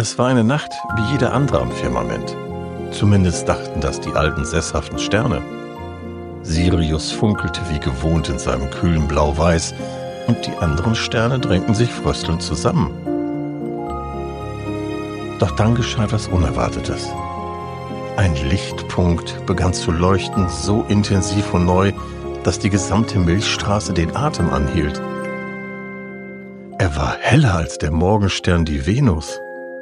Es war eine Nacht wie jede andere am Firmament. Zumindest dachten das die alten sesshaften Sterne. Sirius funkelte wie gewohnt in seinem kühlen Blau-Weiß und die anderen Sterne drängten sich fröstelnd zusammen. Doch dann geschah etwas Unerwartetes. Ein Lichtpunkt begann zu leuchten, so intensiv und neu, dass die gesamte Milchstraße den Atem anhielt. Er war heller als der Morgenstern, die Venus.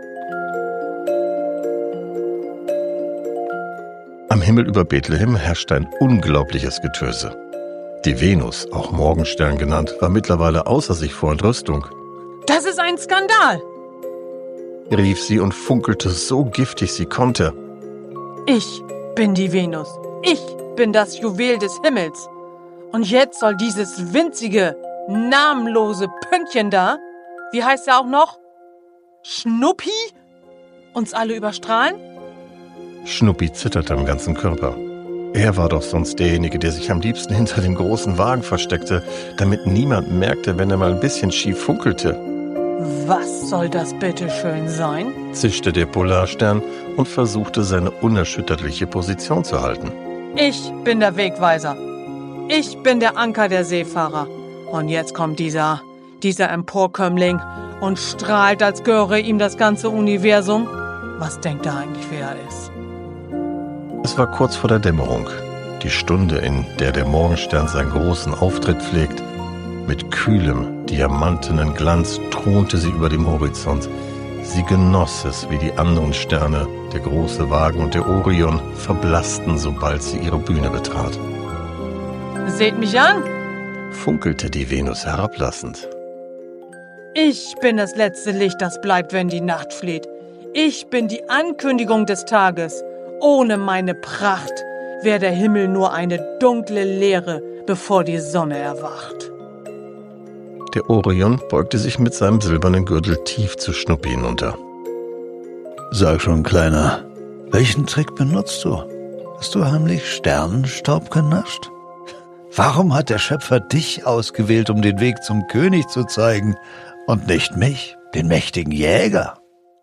Am Himmel über Bethlehem herrschte ein unglaubliches Getöse. Die Venus, auch Morgenstern genannt, war mittlerweile außer sich vor Entrüstung. Das ist ein Skandal, rief sie und funkelte so giftig sie konnte. Ich bin die Venus. Ich bin das Juwel des Himmels. Und jetzt soll dieses winzige, namenlose Pünktchen da, wie heißt er auch noch? Schnuppi? Uns alle überstrahlen? Schnuppi zitterte am ganzen Körper. Er war doch sonst derjenige, der sich am liebsten hinter dem großen Wagen versteckte, damit niemand merkte, wenn er mal ein bisschen schief funkelte. Was soll das bitte schön sein? Zischte der Polarstern und versuchte, seine unerschütterliche Position zu halten. Ich bin der Wegweiser. Ich bin der Anker der Seefahrer. Und jetzt kommt dieser Emporkömmling und strahlt, als gehöre ihm das ganze Universum. Was denkt er eigentlich, wer er ist? Es war kurz vor der Dämmerung, die Stunde, in der der Morgenstern seinen großen Auftritt pflegt. Mit kühlem, diamantenen Glanz thronte sie über dem Horizont. Sie genoss es, wie die anderen Sterne, der große Wagen und der Orion, verblassten, sobald sie ihre Bühne betrat. Seht mich an, funkelte die Venus herablassend. Ich bin das letzte Licht, das bleibt, wenn die Nacht flieht. Ich bin die Ankündigung des Tages. Ohne meine Pracht wäre der Himmel nur eine dunkle Leere, bevor die Sonne erwacht. Der Orion beugte sich mit seinem silbernen Gürtel tief zu Schnuppi hinunter. Sag schon, Kleiner, welchen Trick benutzt du? Hast du heimlich Sternenstaub genascht? Warum hat der Schöpfer dich ausgewählt, um den Weg zum König zu zeigen und nicht mich, den mächtigen Jäger?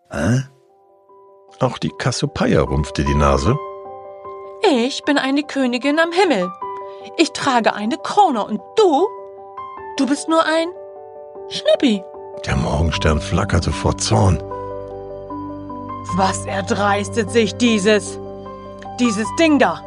Auch die Kassiopeia rümpfte die Nase. Ich bin eine Königin am Himmel. Ich trage eine Krone und du bist nur ein Schnuppi. Der Morgenstern flackerte vor Zorn. Was erdreistet sich dieses Ding da?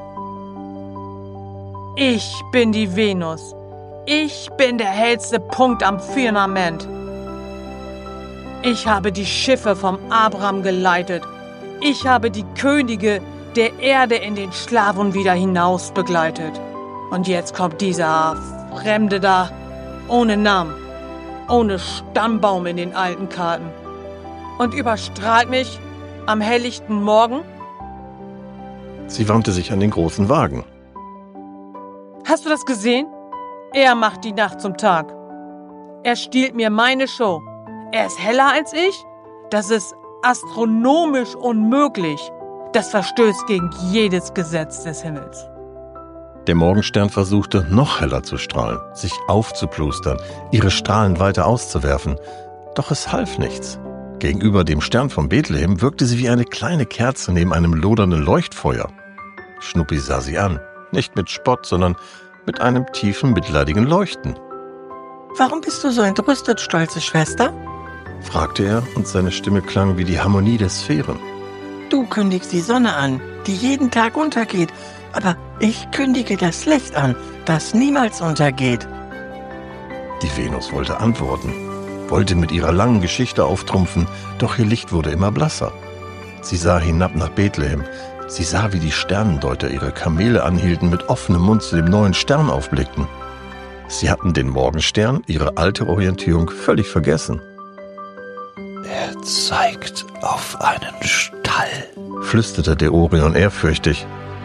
Ich bin die Venus. Ich bin der hellste Punkt am Firmament. Ich habe die Schiffe vom Abraham geleitet. Ich habe die Könige der Erde in den Schlaf und wieder hinaus begleitet. Und jetzt kommt dieser Fremde da, ohne Namen, ohne Stammbaum in den alten Karten. Und überstrahlt mich am helllichten Morgen. Sie wandte sich an den großen Wagen. Hast du das gesehen? Er macht die Nacht zum Tag. Er stiehlt mir meine Show. Er ist heller als ich? Das ist astronomisch unmöglich. Das verstößt gegen jedes Gesetz des Himmels. Der Morgenstern versuchte, noch heller zu strahlen, sich aufzuplustern, ihre Strahlen weiter auszuwerfen. Doch es half nichts. Gegenüber dem Stern von Bethlehem wirkte sie wie eine kleine Kerze neben einem lodernden Leuchtfeuer. Schnuppi sah sie an, nicht mit Spott, sondern mit einem tiefen, mitleidigen Leuchten. »Warum bist du so entrüstet, stolze Schwester?« fragte er, und seine Stimme klang wie die Harmonie der Sphären. »Du kündigst die Sonne an, die jeden Tag untergeht, aber ich kündige das Licht an, das niemals untergeht.« Die Venus wollte antworten, wollte mit ihrer langen Geschichte auftrumpfen, doch ihr Licht wurde immer blasser. Sie sah hinab nach Bethlehem. Sie sah, wie die Sternendeuter ihre Kamele anhielten, mit offenem Mund zu dem neuen Stern aufblickten. Sie hatten den Morgenstern, ihre alte Orientierung, völlig vergessen. »Er zeigt auf einen Stall«, flüsterte der Orion ehrfürchtig.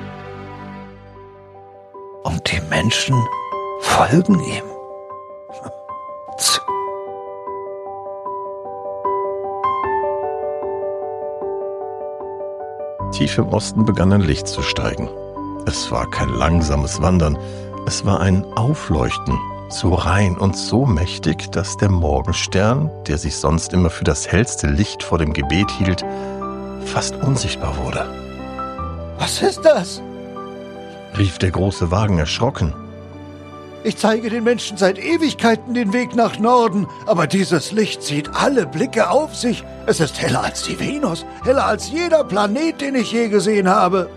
»Und die Menschen folgen ihm.« Tief im Osten begann ein Licht zu steigen. Es war kein langsames Wandern, es war ein Aufleuchten, so rein und so mächtig, dass der Morgenstern, der sich sonst immer für das hellste Licht vor dem Gebet hielt, fast unsichtbar wurde. Was ist das? Rief der große Wagen erschrocken. Ich zeige den Menschen seit Ewigkeiten den Weg nach Norden, aber dieses Licht zieht alle Blicke auf sich. Es ist heller als die Venus, heller als jeder Planet, den ich je gesehen habe.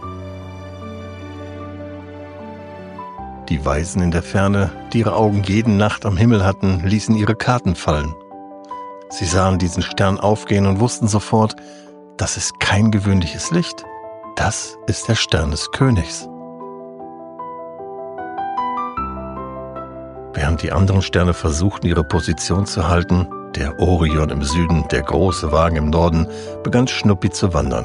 Die Weisen in der Ferne, die ihre Augen jede Nacht am Himmel hatten, ließen ihre Karten fallen. Sie sahen diesen Stern aufgehen und wussten sofort, das ist kein gewöhnliches Licht. Das ist der Stern des Königs. Während die anderen Sterne versuchten, ihre Position zu halten, der Orion im Süden, der große Wagen im Norden, begann Schnuppi zu wandern.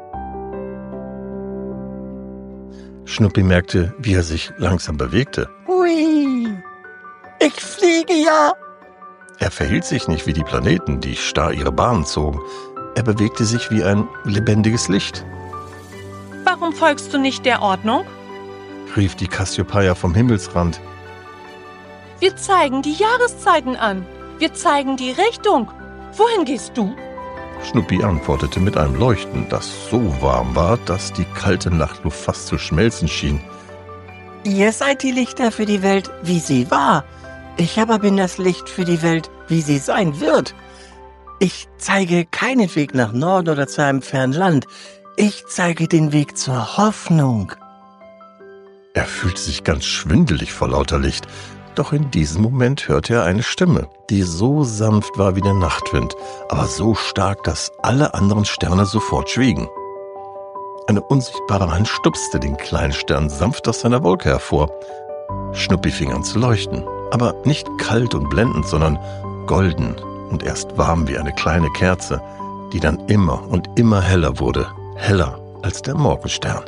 Schnuppi merkte, wie er sich langsam bewegte. Hui, ich fliege ja. Er verhielt sich nicht wie die Planeten, die starr ihre Bahnen zogen. Er bewegte sich wie ein lebendiges Licht. Warum folgst du nicht der Ordnung? Rief die Kassiopeia vom Himmelsrand. Wir zeigen die Jahreszeiten an. Wir zeigen die Richtung. Wohin gehst du? Schnuppi antwortete mit einem Leuchten, das so warm war, dass die kalte Nachtluft fast zu schmelzen schien. Ihr seid die Lichter für die Welt, wie sie war. Ich aber bin das Licht für die Welt, wie sie sein wird. Ich zeige keinen Weg nach Norden oder zu einem fernen Land. Ich zeige den Weg zur Hoffnung. Er fühlte sich ganz schwindelig vor lauter Licht. Doch in diesem Moment hörte er eine Stimme, die so sanft war wie der Nachtwind, aber so stark, dass alle anderen Sterne sofort schwiegen. Eine unsichtbare Hand stupste den kleinen Stern sanft aus seiner Wolke hervor. Schnuppi fing an zu leuchten, aber nicht kalt und blendend, sondern golden und erst warm wie eine kleine Kerze, die dann immer und immer heller wurde, heller als der Morgenstern.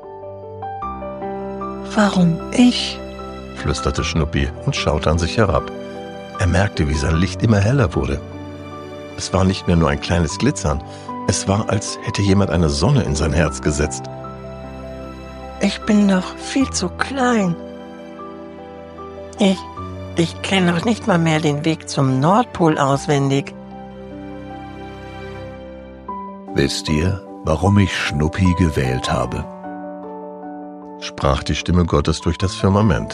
Warum ich? Flüsterte Schnuppi und schaute an sich herab. Er merkte, wie sein Licht immer heller wurde. Es war nicht mehr nur ein kleines Glitzern, es war, als hätte jemand eine Sonne in sein Herz gesetzt. Ich bin noch viel zu klein. Ich kenne noch nicht mal mehr den Weg zum Nordpol auswendig. Wisst ihr, warum ich Schnuppi gewählt habe? Sprach die Stimme Gottes durch das Firmament.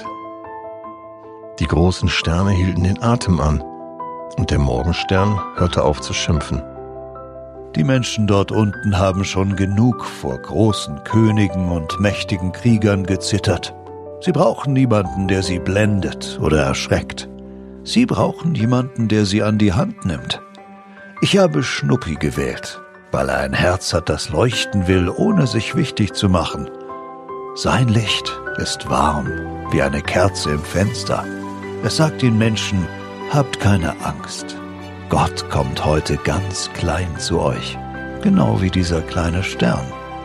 Die großen Sterne hielten den Atem an, und der Morgenstern hörte auf zu schimpfen. Die Menschen dort unten haben schon genug vor großen Königen und mächtigen Kriegern gezittert. Sie brauchen niemanden, der sie blendet oder erschreckt. Sie brauchen jemanden, der sie an die Hand nimmt. Ich habe Schnuppi gewählt, weil er ein Herz hat, das leuchten will, ohne sich wichtig zu machen. Sein Licht ist warm, wie eine Kerze im Fenster. Es sagt den Menschen, habt keine Angst. Gott kommt heute ganz klein zu euch, genau wie dieser kleine Stern.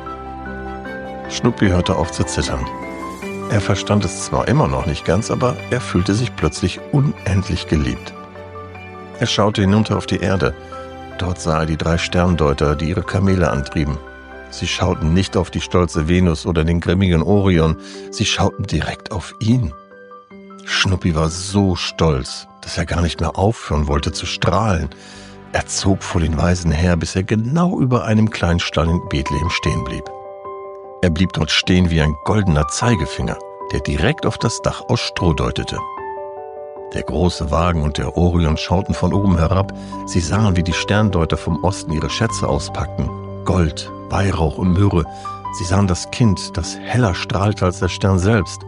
Schnuppi hörte auf zu zittern. Er verstand es zwar immer noch nicht ganz, aber er fühlte sich plötzlich unendlich geliebt. Er schaute hinunter auf die Erde. Dort sah er die 3 Sterndeuter, die ihre Kamele antrieben. Sie schauten nicht auf die stolze Venus oder den grimmigen Orion, sie schauten direkt auf ihn. Schnuppi war so stolz, dass er gar nicht mehr aufhören wollte zu strahlen. Er zog vor den Weisen her, bis er genau über einem kleinen Stall in Bethlehem stehen blieb. Er blieb dort stehen wie ein goldener Zeigefinger, der direkt auf das Dach aus Stroh deutete. Der große Wagen und der Orion schauten von oben herab. Sie sahen, wie die Sterndeuter vom Osten ihre Schätze auspackten. Gold, Weihrauch und Myrrhe. Sie sahen das Kind, das heller strahlte als der Stern selbst.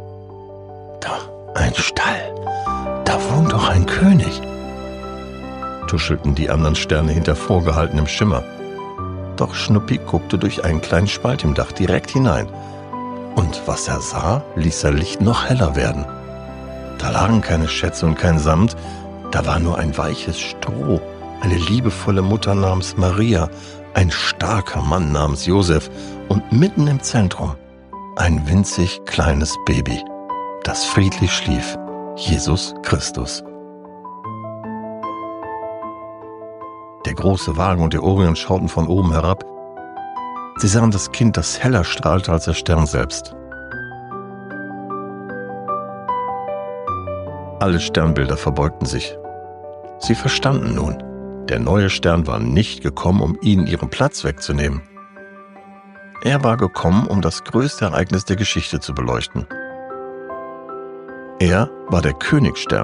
Da, ein Stall. Da wohnt doch ein König, tuschelten die anderen Sterne hinter vorgehaltenem Schimmer. Doch Schnuppi guckte durch einen kleinen Spalt im Dach direkt hinein. Und was er sah, ließ sein Licht noch heller werden. Da lagen keine Schätze und kein Samt, da war nur ein weiches Stroh, eine liebevolle Mutter namens Maria, ein starker Mann namens Josef und mitten im Zentrum ein winzig kleines Baby, das friedlich schlief, Jesus Christus. Der große Wagen und der Orion schauten von oben herab. Sie sahen das Kind, das heller strahlte als der Stern selbst. Alle Sternbilder verbeugten sich. Sie verstanden nun, der neue Stern war nicht gekommen, um ihnen ihren Platz wegzunehmen. Er war gekommen, um das größte Ereignis der Geschichte zu beleuchten. Er war der Königsstern,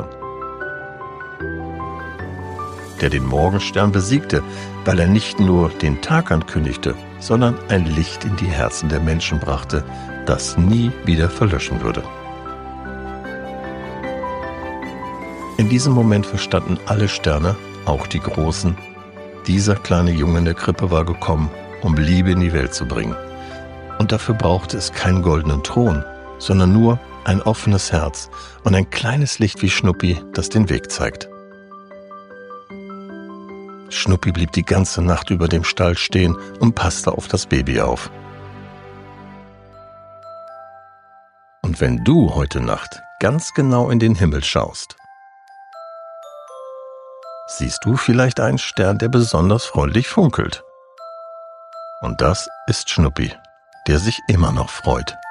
der den Morgenstern besiegte, weil er nicht nur den Tag ankündigte, sondern ein Licht in die Herzen der Menschen brachte, das nie wieder verlöschen würde. In diesem Moment verstanden alle Sterne, auch die großen, dieser kleine Junge in der Krippe war gekommen, um Liebe in die Welt zu bringen. Und dafür brauchte es keinen goldenen Thron, sondern nur ein offenes Herz und ein kleines Licht wie Schnuppi, das den Weg zeigt. Schnuppi blieb die ganze Nacht über dem Stall stehen und passte auf das Baby auf. Und wenn du heute Nacht ganz genau in den Himmel schaust, siehst du vielleicht einen Stern, der besonders freundlich funkelt. Und das ist Schnuppi, der sich immer noch freut.